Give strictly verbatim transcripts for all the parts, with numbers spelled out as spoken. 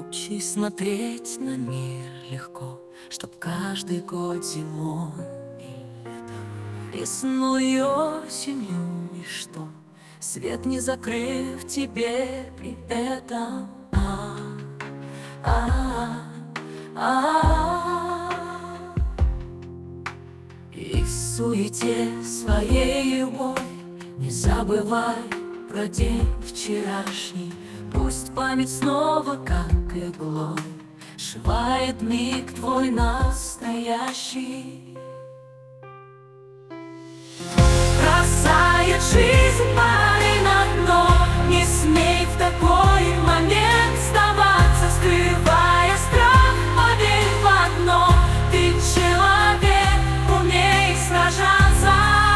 Учись смотреть на мир легко, чтоб каждый год зимой и летом, весной, осенью, и что свет не закрыв тебе при этом. А, а, а, И в суете своей любовь не забывай про день вчерашний. Пусть память снова, как иглой, сшивает миг твой настоящий. Бросает жизнь парень на дно, не смей в такой момент сдаваться, скрывая страх, поверь в одно: ты человек, умей сражаться.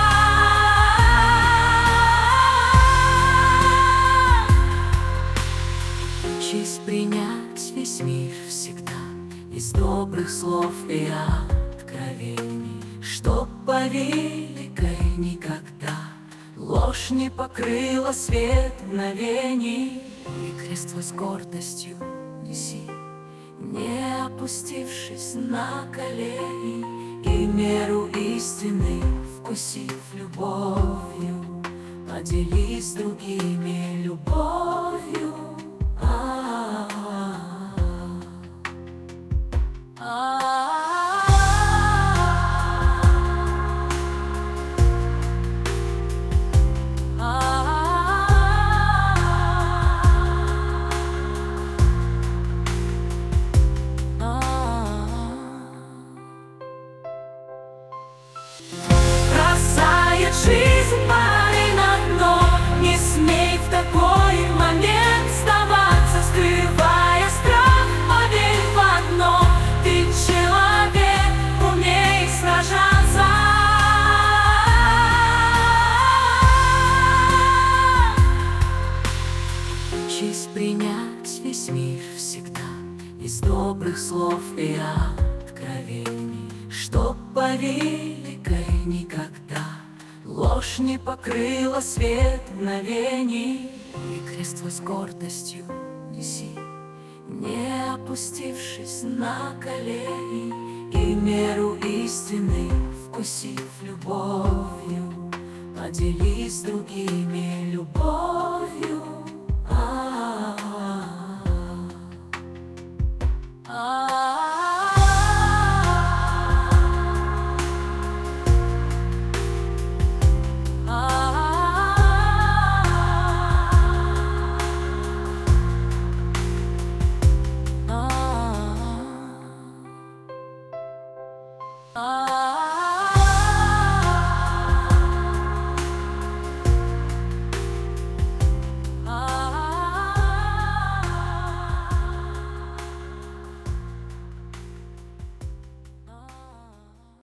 Учись принять весь мир всегда из добрых слов и откровений, чтоб по великой никогда ложь не покрыла свет мгновений. И крест твой с гордостью неси, не опустившись на колени, и меру истины вкусив любовью, поделись с другими любовью. Бросает жизнь парень на дно, не смей в такой момент сдаваться, скрывая страх, поверь в одно: ты человек, умей сражаться. Учись принять весь мир всегда из добрых слов и откровений, чтоб по великой никогда ложь не покрыла свет мгновений. И крест твой с гордостью неси, не опустившись на колени, и меру истины вкусив любовью, поделись с другими любовью. Ah